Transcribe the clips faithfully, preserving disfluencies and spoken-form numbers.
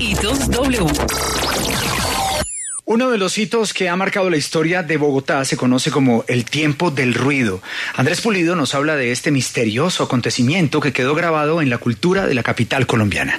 Hitos W. Uno de los hitos que ha marcado la historia de Bogotá se conoce como el tiempo del ruido. Andrés Pulido nos habla de este misterioso acontecimiento que quedó grabado en la cultura de la capital colombiana.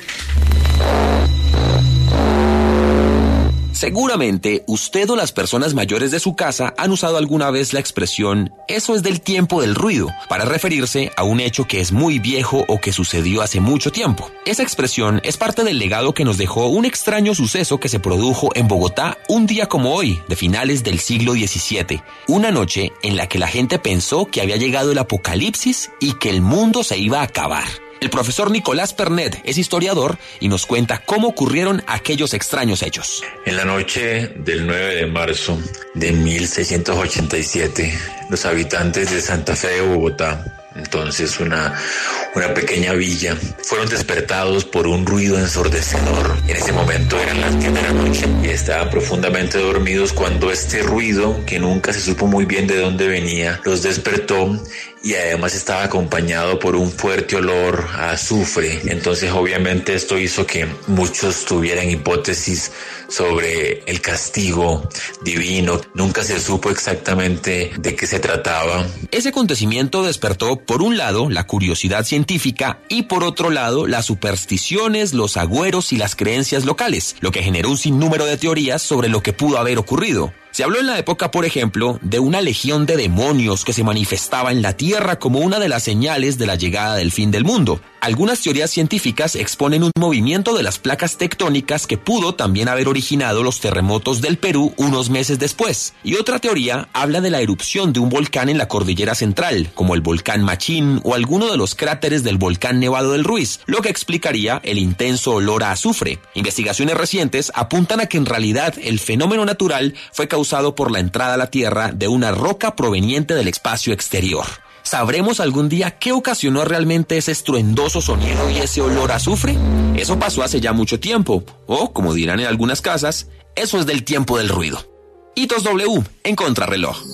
Seguramente usted o las personas mayores de su casa han usado alguna vez la expresión "eso es del tiempo del ruido" para referirse a un hecho que es muy viejo o que sucedió hace mucho tiempo. Esa expresión es parte del legado que nos dejó un extraño suceso que se produjo en Bogotá un día como hoy, de finales del siglo diecisiete. Una noche en la que la gente pensó que había llegado el apocalipsis y que el mundo se iba a acabar. El profesor Nicolás Pernet es historiador y nos cuenta cómo ocurrieron aquellos extraños hechos. En la noche del nueve de marzo de mil seiscientos ochenta y siete, los habitantes de Santa Fe de Bogotá, entonces una, una pequeña villa, fueron despertados por un ruido ensordecedor. En ese momento eran las diez de la noche y estaban profundamente dormidos cuando este ruido, que nunca se supo muy bien de dónde venía, los despertó y además estaba acompañado por un fuerte olor a azufre. Entonces obviamente esto hizo que muchos tuvieran hipótesis sobre el castigo divino. Nunca se supo exactamente de qué se trataba. Ese acontecimiento despertó por un lado la curiosidad científica y por otro lado las supersticiones, los agüeros y las creencias locales, lo que generó un sinnúmero de teorías sobre lo que pudo haber ocurrido. Se habló en la época, por ejemplo, de una legión de demonios que se manifestaba en la Tierra como una de las señales de la llegada del fin del mundo. Algunas teorías científicas exponen un movimiento de las placas tectónicas que pudo también haber originado los terremotos del Perú unos meses después. Y otra teoría habla de la erupción de un volcán en la cordillera central, como el volcán Machín o alguno de los cráteres del volcán Nevado del Ruiz, lo que explicaría el intenso olor a azufre. Investigaciones recientes apuntan a que en realidad el fenómeno natural fue causado por la entrada a la Tierra de una roca proveniente del espacio exterior. ¿Sabremos algún día qué ocasionó realmente ese estruendoso sonido y ese olor a azufre? Eso pasó hace ya mucho tiempo, o, como dirán en algunas casas, eso es del tiempo del ruido. Hitos W, en contrarreloj.